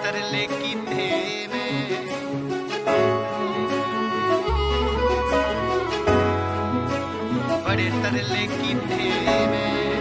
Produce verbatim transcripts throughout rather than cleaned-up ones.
ਤਰਲੇ ਕੀਤੇ ਮੈਂ, ਬੜੇ ਤਰਲੇ ਕੀਤੇ ਮੈਂ,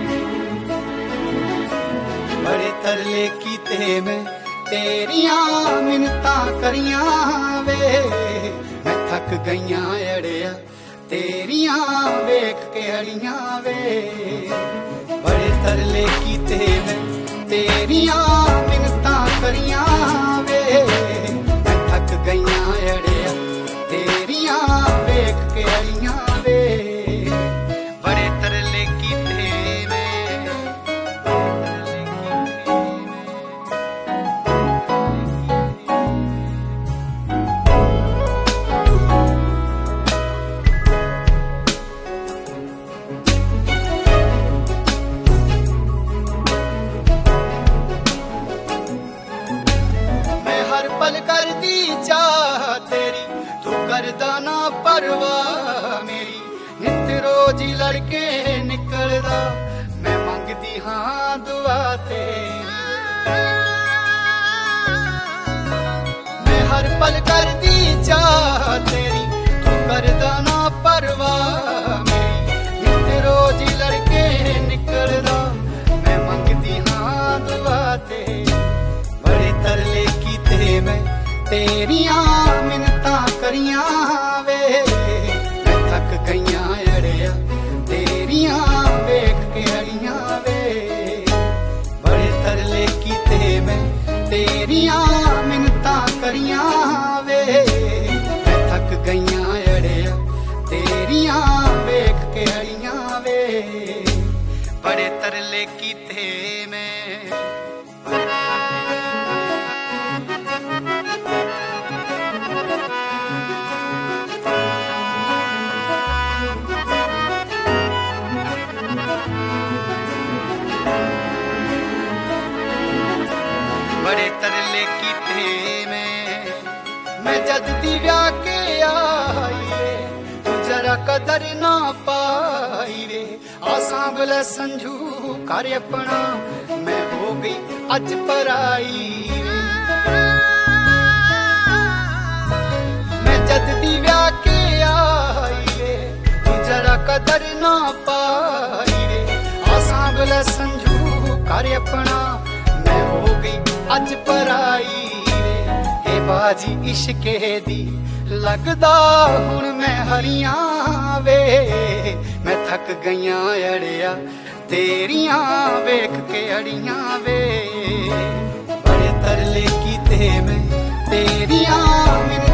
ਬੜੇ ਤਰਲੇ ਕੀਤੇ ਮੈਂ, ਤੇਰੀਆਂ ਮਿੰਨਤਾਂ ਕਰੀਆਂ ਵੇ, ਮੈਂ ਥੱਕ ਗਈਆਂ ਅੜਿਆ ਤੇਰੀਆਂ ਵੇਖ ਕੇ ਅੜੀਆਂ ਵੇ। ਬੜੇ ਤਰਲੇ ਕੀਤੇ ਮੈਂ, ਤੇਰੀਆਂ ਮਿੰਨਤਾਂ ਕਰੀਆਂ ਵੇ, ਮੈਂ ਥੱਕ ਗਈਆਂ ਅੜਿਆ ਤੇਰੀਆਂ ਵੇਖ ਕੇ ਅੜੀਆਂ ਵੇ। ਬੜੇ ਤਰਲੇ ਕੀਤੇ ਮੈਂ, ਪਲ ਕਰਦੀ ਚਾਹ ਤੇਰੀ, ਤੂੰ ਕਰਦਾ ਨਾ ਪਰਵਾਹ ਮੇਰੀ, ਨਿਤ ਰੋਜ਼ ਹੀ ਲੜਕੇ ਨਿਕਲਦਾ, ਮੈਂ ਮੰਗਦੀ ਹਾਂ ਦੁਆ ਤੇਰੀ। ਮੈਂ ਹਰ ਪਲ ਕਰਦੀ ਚਾਹ ਤੇਰੀ, ਤੂੰ ਕਰਦਾ ਨਾ ਪਰਵਾਹ ਮੇਰੀ, ਨਿਤ ਰੋਜ਼ ਹੀ ਲੜਕੇ ਨਿਕਲਦਾ, ਮੈਂ ਮੰਗਦੀ ਹਾਂ ਦੁਆ ਤੇਰੀ। ਬੜੇ ਤਰਲੇ ਕੀਤੇ ਮੈਂ, ਤੇਰੀਆਂ ਮਿੰਨਤਾਂ ਕਰੀਆਂ ਵੇ, ਮੈਂ ਥੱਕ ਗਈਆਂ ਅੜਿਆ ਤੇਰੀਆਂ ਵੇਖ ਕੇ ਅੜੀਆਂ ਵੇ। ਬੜੇ ਤਰਲੇ ਕੀਤੇ ਮੈਂ, ਤੇਰੀਆਂ ਮਿੰਨਤਾਂ ਕਰੀਆਂ ਵੇ, ਮੈਂ ਥੱਕ ਗਈਆਂ ਅੜਿਆ ਤੇਰੀਆਂ ਵੇਖ ਕੇ ਅੜੀਆਂ ਵੇ। ਬੜੇ ਤਰਲੇ ਕੀਤੇ ਮੈਂ, ਬੜੇ ਤਰਲੇ ਕੀਤੇ ਮੈਂ, ਮੈਂ ਜਦ ਦੀ ਵਿਆਹ ਕੇ ਆਈਏ, ਤੂੰ ਜਰਾ ਕਦਰ ਨਾ ਪਾਈ ਵੇ, ਆ ਸਾਂਭ ਲੈ ਸੰਜੂ ਕਰ ਆਪਣਾ, ਮੈਂ ਹੋ ਗਈ ਅੱਜ ਪਰਾਈ ਵੇ। ਮੈਂ ਜਦ ਦੀ ਵਿਆਹ ਕੇ ਆਈਏ, ਤੂੰ ਜਰਾ ਕਦਰ ਨਾ ਪਾਈ ਵੇ, ਆ ਸਾਂਭ ਲੈ ਸੰਜੂ ਕਰ ਆਪਣਾ, ਮੈਂ ਹੋ ਗਈ ਅੱਜ ਪਰਾਈ ਵੇ। ਇਹ ਬਾਜੀ ਇਸ਼ਕੇ ਦੀ ਲੱਗਦਾ ਹੁਣ ਮੈਂ ਹਰੀਆਂ ਵੇ, ਮੈਂ ਥੱਕ ਗਈਆਂ ਅੜਿਆ ਤੇਰੀਆਂ ਵੇਖ ਕੇ ਅੜੀਆਂ ਵੇ। ਬੜੇ ਤਰਲੇ ਕੀਤੇ ਮੈਂ, ਤੇਰੀਆਂ